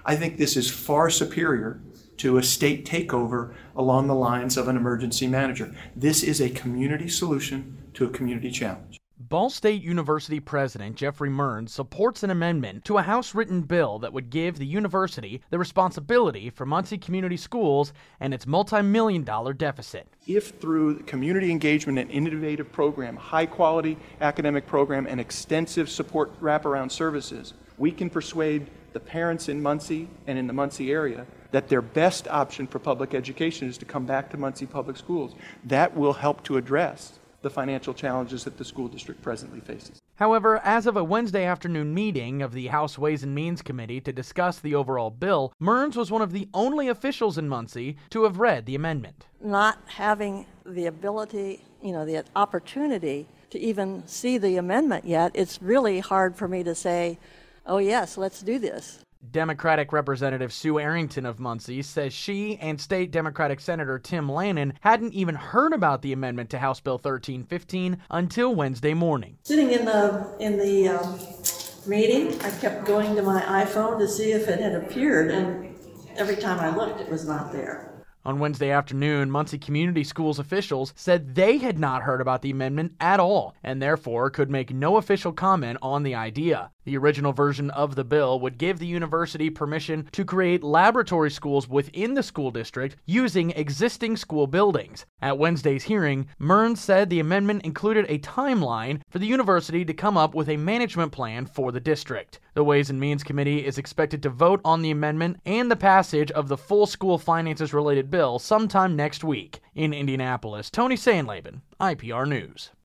I think this is far superior to a state takeover along the lines of an emergency manager. This is a community solution to a community challenge. Ball State University President Jeffrey Mearns supports an amendment to a House-written bill that would give the university the responsibility for Muncie Community Schools and its multi-million-dollar deficit. If through community engagement and innovative program, high-quality academic program, and extensive support wraparound services, we can persuade the parents in Muncie and in the Muncie area that their best option for public education is to come back to Muncie Public Schools. That will help to address the financial challenges that the school district presently faces. However, as of a Wednesday afternoon meeting of the House Ways and Means Committee to discuss the overall bill, Mearns was one of the only officials in Muncie to have read the amendment. Not having the ability, the opportunity to even see the amendment yet, it's really hard for me to say, oh yes, let's do this. Democratic Representative Sue Arrington of Muncie says she and State Democratic Senator Tim Lannon hadn't even heard about the amendment to House Bill 1315 until Wednesday morning. Sitting in the meeting, I kept going to my iPhone to see if it had appeared, and every time I looked, it was not there. On Wednesday afternoon, Muncie Community Schools officials said they had not heard about the amendment at all and therefore could make no official comment on the idea. The original version of the bill would give the university permission to create laboratory schools within the school district using existing school buildings. At Wednesday's hearing, Mearns said the amendment included a timeline for the university to come up with a management plan for the district. The Ways and Means Committee is expected to vote on the amendment and the passage of the full school finances-related bill sometime next week. In Indianapolis, Tony Sandlaben, IPR News.